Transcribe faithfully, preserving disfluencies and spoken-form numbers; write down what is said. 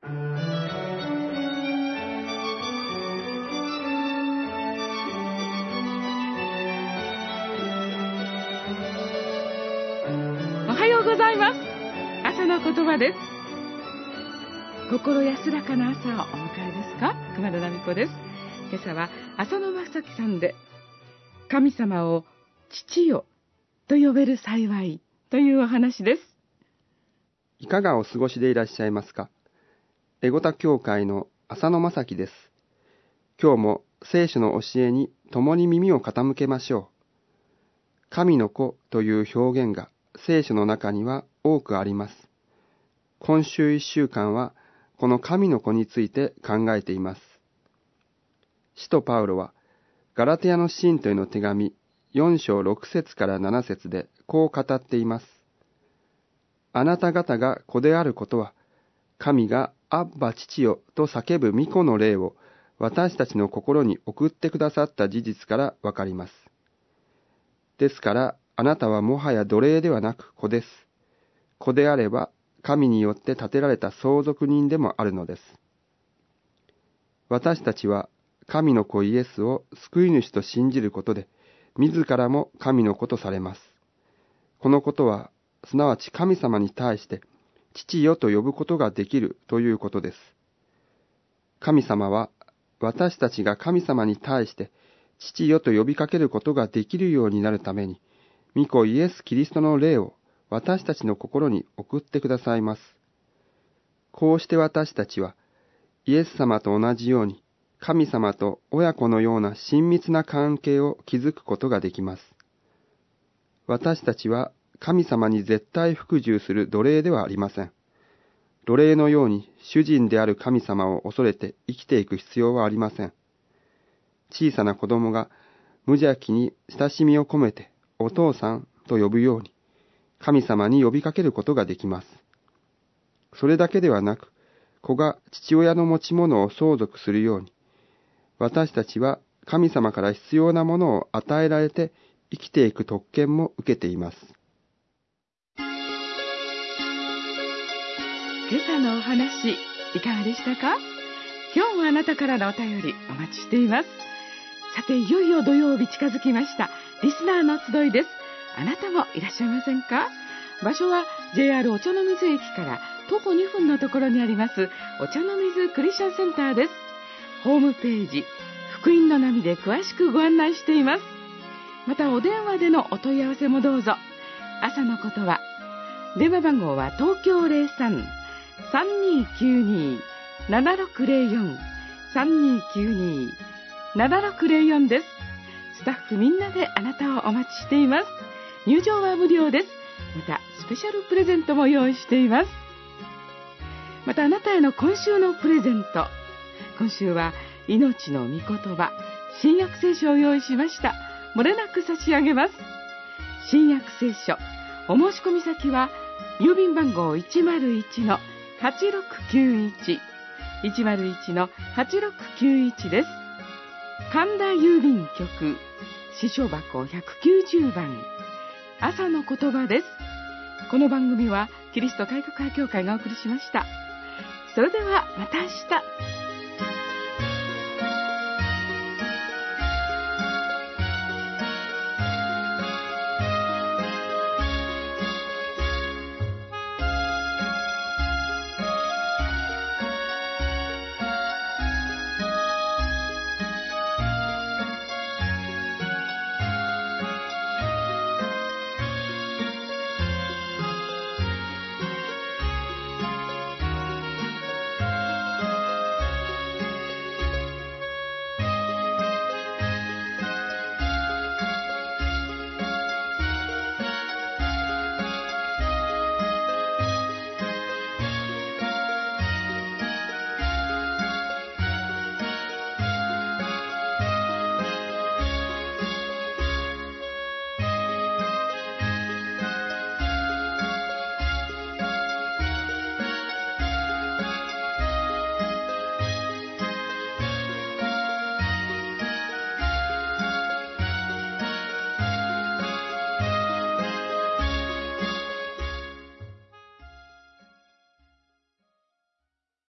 おはようございます。朝の言葉です。心安らかな朝をお迎えですか？熊田奈美子です。今朝は浅野正樹さんで、神様を父よと呼べる幸いというお話です。 いかがお過ごしでいらっしゃいますか？エゴタ教会の浅野正樹です。今日も聖書の教えに共に耳を傾けましょう。神の子という表現が聖書の中には多くあります。今週一週間はこの神の子について考えています。使徒パウロはガラテヤの信徒への手紙よん章ろく節からなな節でこう語っています。あなた方が子であることは、神がアッバ父よと叫ぶ御子の霊を私たちの心に送ってくださった事実からわかります。ですからあなたはもはや奴隷ではなく子です。子であれば神によって立てられた相続人でもあるのです。私たちは神の子イエスを救い主と信じることで、自らも神の子とされます。このことは、すなわち神様に対して父よと呼ぶことができるということです。神様は私たちが神様に対して父よと呼びかけることができるようになるために、御子イエス・キリストの霊を私たちの心に送ってくださいます。こうして私たちはイエス様と同じように神様と親子のような親密な関係を築くことができます。私たちは神様に絶対服従する奴隷ではありません。奴隷のように主人である神様を恐れて生きていく必要はありません。小さな子供が無邪気に親しみを込めてお父さんと呼ぶように、神様に呼びかけることができます。それだけではなく、子が父親の持ち物を相続するように、私たちは神様から必要なものを与えられて生きていく特権も受けています。 今朝のお話、いかがでしたか？今日もあなたからのお便りお待ちしています。さて、いよいよ土曜日近づきました。リスナーの集いです。あなたもいらっしゃいませんか？場所は ジェイアール お茶の水駅から徒歩にふんのところにありますお茶の水クリスチャンセンターです。ホームページ福音の波で詳しくご案内しています。またお電話でのお問い合わせもどうぞ。朝のことは電話番号は東京 ゼロさん さんにーきゅうにー ななろくゼロよん さんにーきゅうにー ななろくゼロよんです。スタッフみんなであなたをお待ちしています。入場は無料です。またスペシャルプレゼントも用意しています。またあなたへの今週のプレゼント、今週は命の御言葉新約聖書を用意しました。漏れなく差し上げます。新約聖書お申し込み先は郵便番号 いちまるいちのはちろくきゅういち いちまるいちのはちろくきゅういちです。神田郵便局支所箱ひゃくきゅうじゅうばん、朝の言葉です。この番組はキリスト改革派教会がお送りしました。それではまた明日。